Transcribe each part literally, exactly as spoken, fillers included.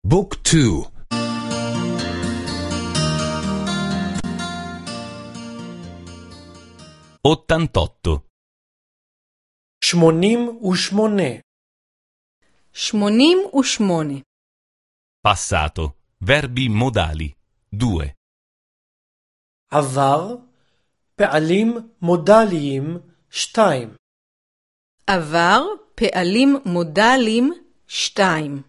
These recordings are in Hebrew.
بوك تو. ottantotto. שמונים ושמונה. שמונים ושמונה. Passato. Verbi modali. due. עבר, פעלים מודליים, שתיים. עבר, פעלים מודליים, שתיים.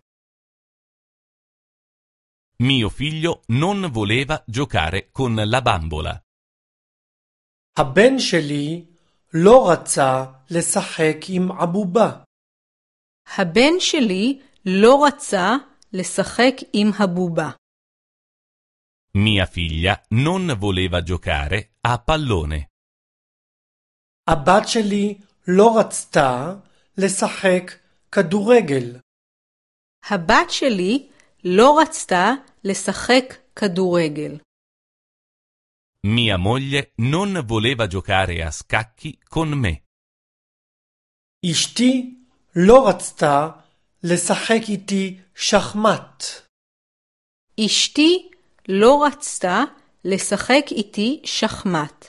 Mio figlio non voleva giocare con la bambola. הבן שלי לא רצה לשחק עם עבובה. הבן שלי לא רצה לשחק עם הבובה. Mia figlia non voleva giocare a pallone. הבת שלי לא רצתה לשחק כדורגל. הבת שלי לא רצתה לשחק כדורגל. Mia moglie non voleva giocare a scacchi con me. אשתי לא רצתה לשחק איתי שחמט. אשתי לא רצתה לשחק איתי שחמט.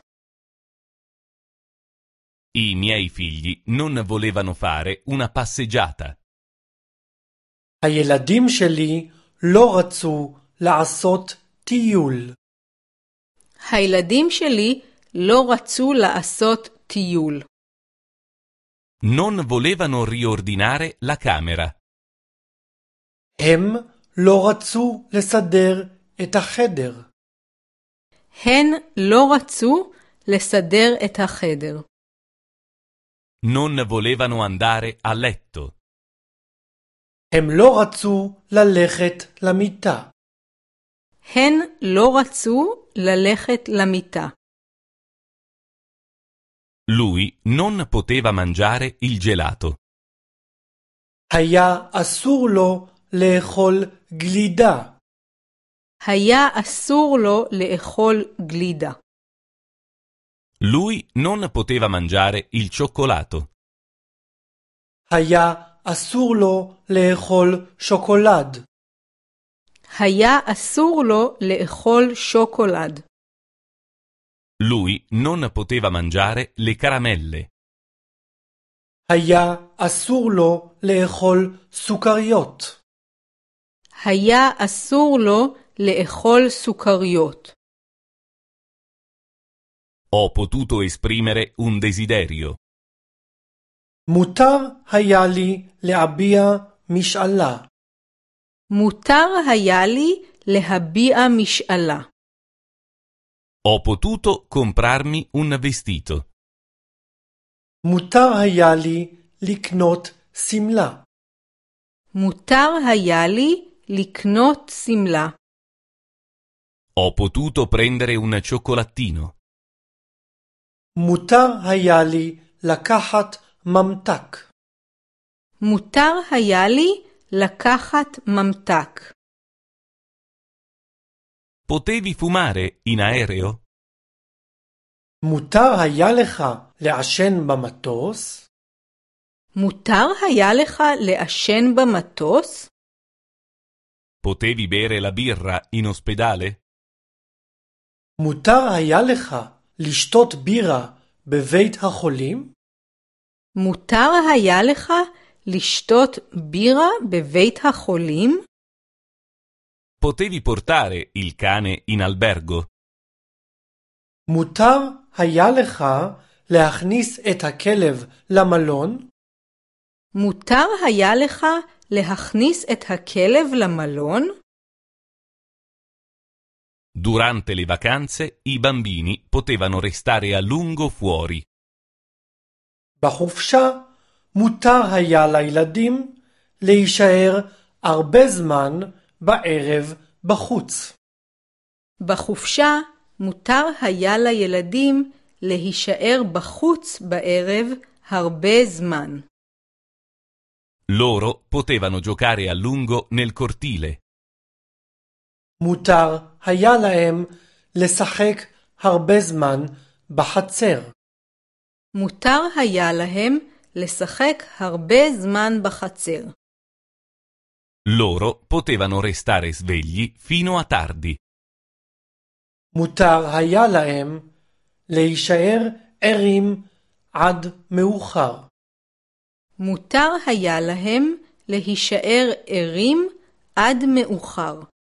I miei figli non volevano fare una passeggiata. הילדים שלי לא רצו לעשות טיול. הילדים שלי לא רצו לעשות טיול. Non volevano riordinare la camera. הם לא רצו לסדר את החדר. הן לא רצו לסדר את החדר. Non volevano andare a letto. הם לא רצו ללכת למיטה. הן לא רצו ללכת למיטה. Lui non poteva mangiare il gelato. היה אסור לו לאכול גלידה. היה אסור לו לאכול גלידה. Lui non poteva mangiare il cioccolato. היה אסור לו לאכול שוקולד. היה אסור לו לאכול שוקולד. Lui non poteva mangiare le caramelle. היה אסור לו לאכול סוכריות. היה אסור לו לאכול סוכריות. Ho potuto esprimere un desiderio. מותר היה לי להביע משאלה. מותר היה לי להביע משאלה. Ho potuto comprarmi un vestito. מותר היה לי לקנות סמלה. מותר היה לי לקנות סמלה. Ho potuto prendere un cioccolatino. מותר היה לי לקחת ממתק. מותר היה לי לקחת ממתק. Potevi fumare in aereo? מותר היה לך לעשן במטוס? מותר היה לך לעשן במטוס? Potevi bere la birra in ospedale? מותר היה לך לשתות בירה בבית החולים? מותר היה לך לשתות בירה בבית החולים? Potevi portare il cane in albergo? מותר היה לך להכניס את הכלב למלון? מותר היה לך להכניס את הכלב למלון? Durante le vacanze i bambini potevano restare a lungo fuori. בחופשה מותר היה לילדים להישאר הרבה זמן בערב בחוץ. בחופשה מותר היה לילדים להישאר בחוץ בערב הרבה זמן. Loro potevano giocare a lungo nel cortile. מותר היה להם לשחק הרבה זמן בחצר. מותר היה להם לשחק הרבה זמן בחצר. Loro potevano restare svegli fino a tardi. מותר היה להם להישאר ערים עד מאוחר. מותר היה להם להישאר ערים עד מאוחר.